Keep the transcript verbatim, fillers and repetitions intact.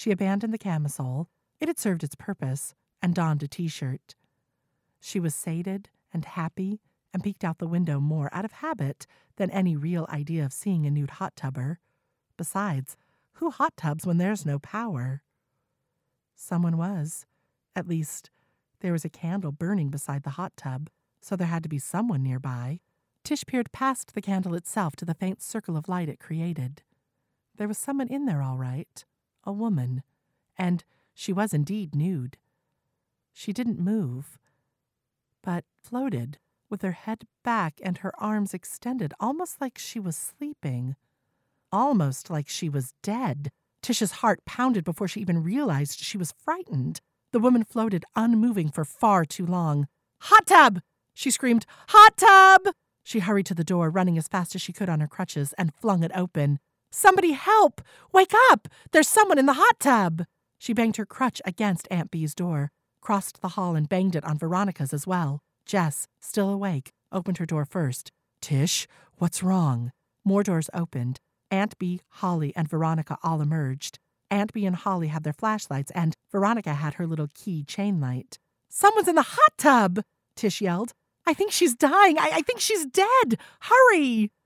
She abandoned the camisole. It had served its purpose, and donned a t-shirt. She was sated and happy and peeked out the window more out of habit than any real idea of seeing a nude hot tubber. Besides, who hot tubs when there's no power? Someone was. At least, there was a candle burning beside the hot tub, so there had to be someone nearby. Tish peered past the candle itself to the faint circle of light it created. There was someone in there, all right. A woman. And she was indeed nude. She didn't move, but floated, with her head back and her arms extended, almost like she was sleeping. Almost like she was dead. Tish's heart pounded before she even realized she was frightened. The woman floated, unmoving for far too long. "Hot tub!" she screamed. "Hot tub!" She hurried to the door, running as fast as she could on her crutches, and flung it open. "Somebody help! Wake up! There's someone in the hot tub!" She banged her crutch against Aunt Bee's door, crossed the hall and banged it on Veronica's as well. Jess, still awake, opened her door first. "Tish, what's wrong?" More doors opened. Aunt Bee, Holly, and Veronica all emerged. Aunt Bee and Holly had their flashlights, and Veronica had her little key chain light. "Someone's in the hot tub!" Tish yelled. "I think she's dying. I, I think she's dead. Hurry!"